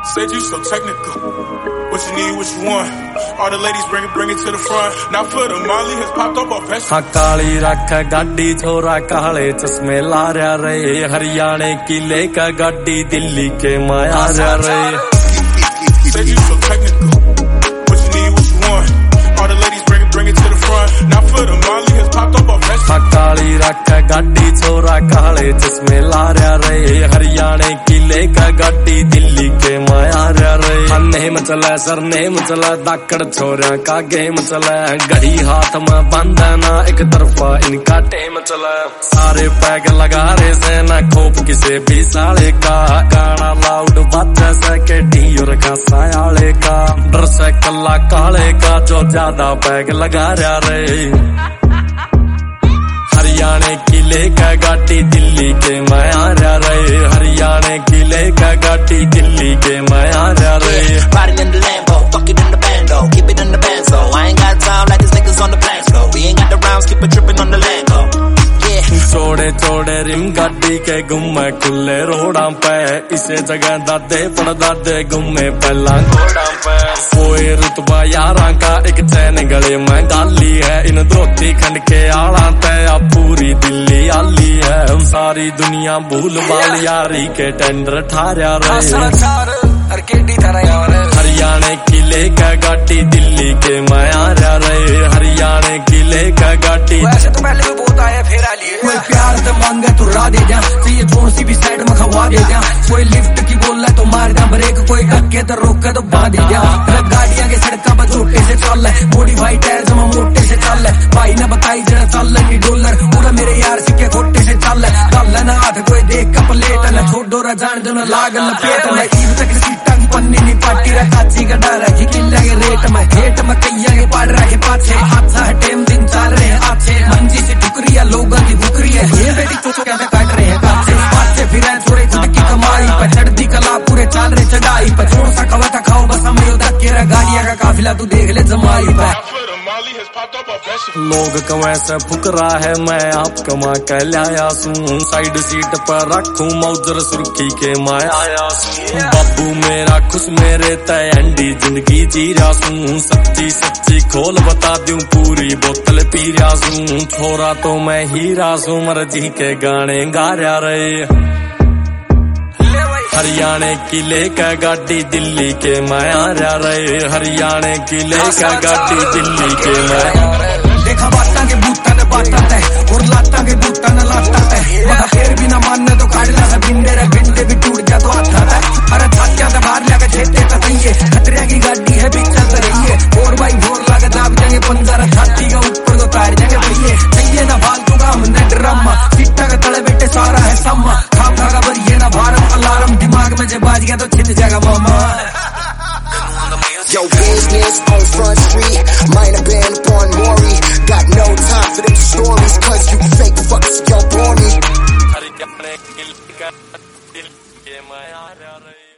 Said you so technical. What you need, what you want. All the ladies bring it to the front. Now for the Molly has popped up off that. हाँ काली रख गाड़ी छोरा काले चश्मे ला रहे हरियाणा की लेकर गाड़ी दिल्ली के माया रहे. Said you so technical. What you need, what you want. All the ladies bring it to the front. Now for the Molly has popped up off that. हाँ काली रख गाड़ी छोरा काले चश्मे ला रहे हरियाणा की लेकर गाड़ी दिल्ली के माया रहे. नेम चला सर नेम चला दाकड़ छोरा का गेम चला घड़ी हाथ में बंद ना एक तरफा इनका टेम चला. सारे पैग लगा रहे से ना खोप किसे भी साले का गाना लाउड बात से के ढीर का सायाले का डर से कल्ला काले का जो ज्यादा पैग लगा रहे. हरियाणा की लेकर गाड़ी दिल्ली के माया रहे हरियाणा की लेकर गाड़ी दिल्ली के माया रहे. Riding in the Lambo, fuck it in the bando, keep it in the bando. I ain't got time like these niggas on the plans though. We ain't got the rounds, keep it tripping on the Lambo. चौड़े चौड़े rim गाड़ी के गुम्मे खुले रोड़ा पे इसे जगह दादे पड़ दादे गुम्मे पहला घोड़ा पे. कोई रुतबा यारा का एक चैन गले में गाली है इन धोती खंड के आड़ा तया पूरी दिल्ली आली है. सारी दुनिया भूल बाल यारी के टेंडर ठारा रहे. हरियाणा की लेकर गाड़ी दिल्ली के माया रहे हरियाणा की लेकर गाड़ी. वैसे तो पहले भी बहुत आया फिर आ लिए. कोई प्यार से मांगे तो रा दे जा चाहिए थोड़ी सी भी साइड में खवा दे जा. कोई लिफ्ट की बोल तो मार जा ब्रेक कोई धक्के तो रोके तो बांध दे जा. गाड़ियां के सड़का पर छोटे से चल है बॉडी भाई टायर जमा मोटे से चल है. भाई ने बताई जरा चल नहीं डॉलर पूरा मेरे यार सिक्के खोटे से चल है. कल ना हाथ कोई देख का प्लेट न छोड़ दो जान जो न लाग लपेट न ईब तक सीटा की पन्नी नहीं पाटी रखी का डर है किला के रेट में हेट में कैया के पाड़ रखे पाछे हादसा है टेम दिन चल रहे आछे मंजी से ठुकरी है लोगों की भुकरी है ये बेटी कुछ क्या काट रहे हैं काछे पाछे फिर छोरे खुद की कमाई पर चढ़ती कला पूरे चल रहे चढ़ाई पर छोड़ सा कवा था खाओ बस हमें उधर केरा गाड़िया का काफिला तू देख ले जमाई पर. लोग कमा से फुकरा है मैं आप कमा कर लाया सूं साइड सीट पर रखूं मौजर सुर्खी के माया सूं. बाबू मेरा खुश मेरे तय अंडी जिंदगी जी रहा सूं सच्ची सच्ची खोल बता दूं पूरी बोतल पी रहा सूं. छोरा तो मैं हीरा सूं मर्जी के गाने गा रहे. हरियाणा की लेकर गाड़ी दिल्ली के माया रहे हरियाणा की लेकर गाड़ी दिल्ली के माया. देखा बाता के बूता ने बाता है और लाता के बूता ने लाता है मगर फिर भी ना मानने तो काट ला भिंडे रे भिंडे भी टूट जा तो आता है. अरे छातियां से बाहर लगा छेते तो सही है खतरे की गाड़ी है भी चल रही है 4x4 लगा दाब जाएंगे पंजरा छाती का ऊपर तो तार जाएंगे भैया चाहिए ना फालतू का हमने ड्रामा चिट्टा के तले बैठे सारा है सम्मा खा खा भरिए ना भारत अलार्म दिमाग में जब बाज गया तो छिट जाएगा मामा. Yo, business on Front Street, might have been upon Maury. Got no time for them stories, cause you fake fucks, yo, bore me.